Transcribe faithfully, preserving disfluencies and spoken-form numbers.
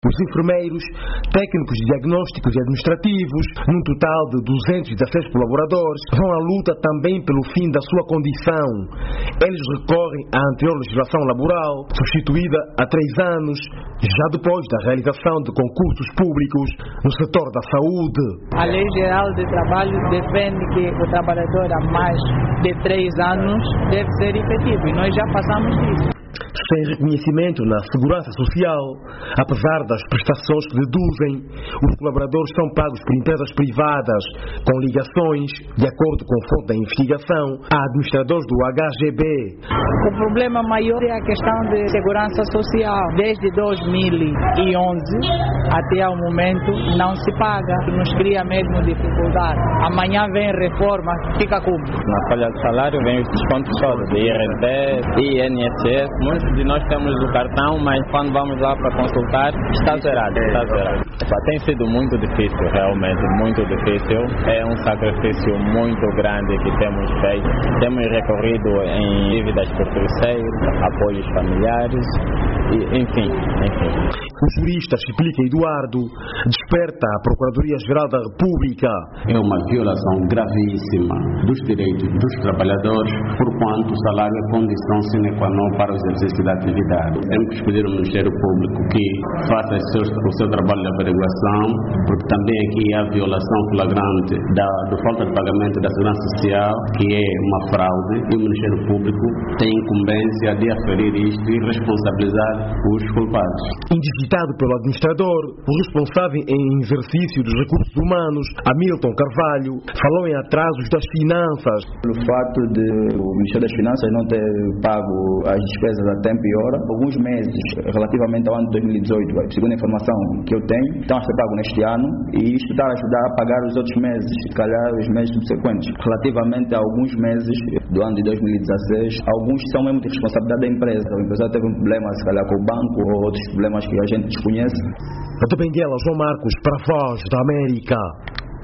Os enfermeiros, técnicos diagnósticos e administrativos, num total de duzentos e dezesseis colaboradores, vão à luta também pelo fim da sua condição. Eles recorrem à anterior legislação laboral, substituída há três anos, já depois da realização de concursos públicos no setor da saúde. A Lei Geral de Trabalho defende que o trabalhador há mais de três anos deve ser efetivo e nós já passamos disso. Sem reconhecimento na segurança social, apesar das prestações que deduzem, os colaboradores são pagos por empresas privadas com ligações, de acordo com a fonte da investigação, a administradores do H G B. O problema maior é a questão de segurança social. Desde dois mil e onze até ao momento não se paga, nos cria mesmo dificuldade. Amanhã vem reforma, fica como? Na folha de salário vem os descontos todos, I R S, I N S S. Muitos de nós temos o cartão, mas quando vamos lá para consultar, está zerado, está zerado. Tem sido muito difícil, realmente, muito difícil. É um sacrifício muito grande que temos feito. Temos recorrido em dívidas por terceiros, apoios familiares, e, enfim, enfim. O jurista, explica Eduardo, desperta a Procuradoria-Geral da República. É uma violação gravíssima dos direitos dos trabalhadores, porquanto o salário é condição sine qua non para o exercício da atividade. Temos que pedir ao Ministério Público que faça o seu, o seu trabalho de averiguação, porque também aqui há violação flagrante da do falta de pagamento da Segurança Social, que é uma fraude, e o Ministério Público tem incumbência de aferir isto e responsabilizar os culpados. Indicitado pelo administrador, o responsável em exercício dos recursos humanos, Hamilton Carvalho, falou em atrasos das finanças. Pelo fato de o Ministério das Finanças não ter pago as despesas a tempo e hora, alguns meses, relativamente ao ano de dois mil e dezoito, segundo a informação que eu tenho, estão a ser pagos neste ano e isto está a ajudar a pagar os outros meses, se calhar os meses subsequentes. Relativamente a alguns meses do ano de dois mil e dezesseis, alguns são mesmo de responsabilidade da empresa. O empresário teve um problema, se calhar, com o banco ou outros problemas que a gente desconhece. De Benguela, João Marcos, para a Voz da América.